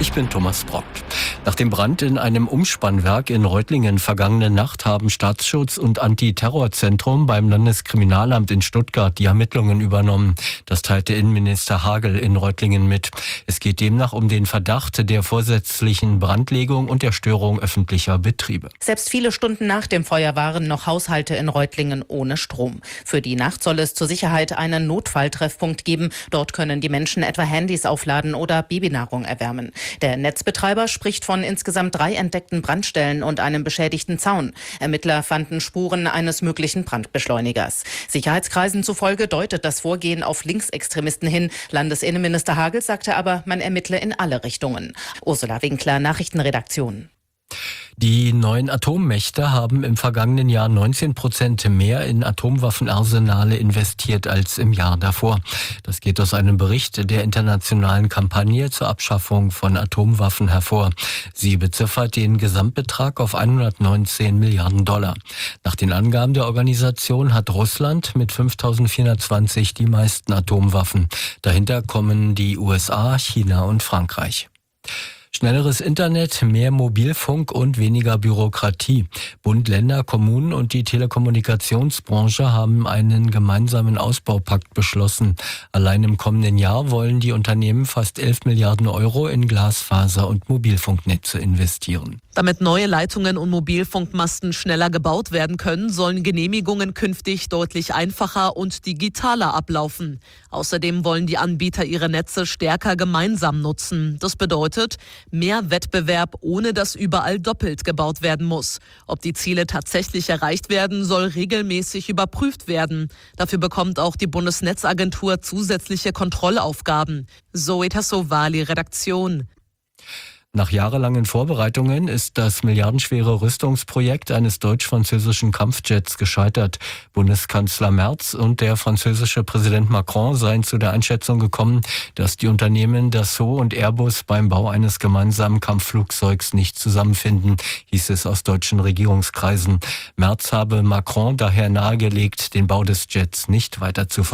Ich bin Thomas Brock. Nach dem Brand in einem Umspannwerk in Reutlingen vergangene Nacht haben Staatsschutz und Antiterrorzentrum beim Landeskriminalamt in Stuttgart die Ermittlungen übernommen. Das teilte Innenminister Hagel in Reutlingen mit. Es geht demnach um den Verdacht der vorsätzlichen Brandlegung und der Störung öffentlicher Betriebe. Selbst viele Stunden nach dem Feuer waren noch Haushalte in Reutlingen ohne Strom. Für die Nacht soll es zur Sicherheit einen Notfalltreffpunkt geben. Dort können die Menschen etwa Handys aufladen oder Babynahrung erwärmen. Der Netzbetreiber spricht von insgesamt 3 entdeckten Brandstellen und einem beschädigten Zaun. Ermittler fanden Spuren eines möglichen Brandbeschleunigers. Sicherheitskreisen zufolge deutet das Vorgehen auf Linksextremisten hin. Landesinnenminister Hagel sagte aber, man ermittle in alle Richtungen. Ursula Winkler, Nachrichtenredaktion. Die 9 Atommächte haben im vergangenen Jahr 19% mehr in Atomwaffenarsenale investiert als im Jahr davor. Das geht aus einem Bericht der internationalen Kampagne zur Abschaffung von Atomwaffen hervor. Sie beziffert den Gesamtbetrag auf 119 Milliarden $. Nach den Angaben der Organisation hat Russland mit 5.420 die meisten Atomwaffen. Dahinter kommen die USA, China und Frankreich. Schnelleres Internet, mehr Mobilfunk und weniger Bürokratie. Bund, Länder, Kommunen und die Telekommunikationsbranche haben einen gemeinsamen Ausbaupakt beschlossen. Allein im kommenden Jahr wollen die Unternehmen fast 11 Milliarden € in Glasfaser- und Mobilfunknetze investieren. Damit neue Leitungen und Mobilfunkmasten schneller gebaut werden können, sollen Genehmigungen künftig deutlich einfacher und digitaler ablaufen. Außerdem wollen die Anbieter ihre Netze stärker gemeinsam nutzen. Das bedeutet mehr Wettbewerb, ohne dass überall doppelt gebaut werden muss. Ob die Ziele tatsächlich erreicht werden, soll regelmäßig überprüft werden. Dafür bekommt auch die Bundesnetzagentur zusätzliche Kontrollaufgaben. Zoe Tassovali, Redaktion. Nach jahrelangen Vorbereitungen ist das milliardenschwere Rüstungsprojekt eines deutsch-französischen Kampfjets gescheitert. Bundeskanzler Merz und der französische Präsident Macron seien zu der Einschätzung gekommen, dass die Unternehmen Dassault und Airbus beim Bau eines gemeinsamen Kampfflugzeugs nicht zusammenfinden, hieß es aus deutschen Regierungskreisen. Merz habe Macron daher nahegelegt, den Bau des Jets nicht weiter zu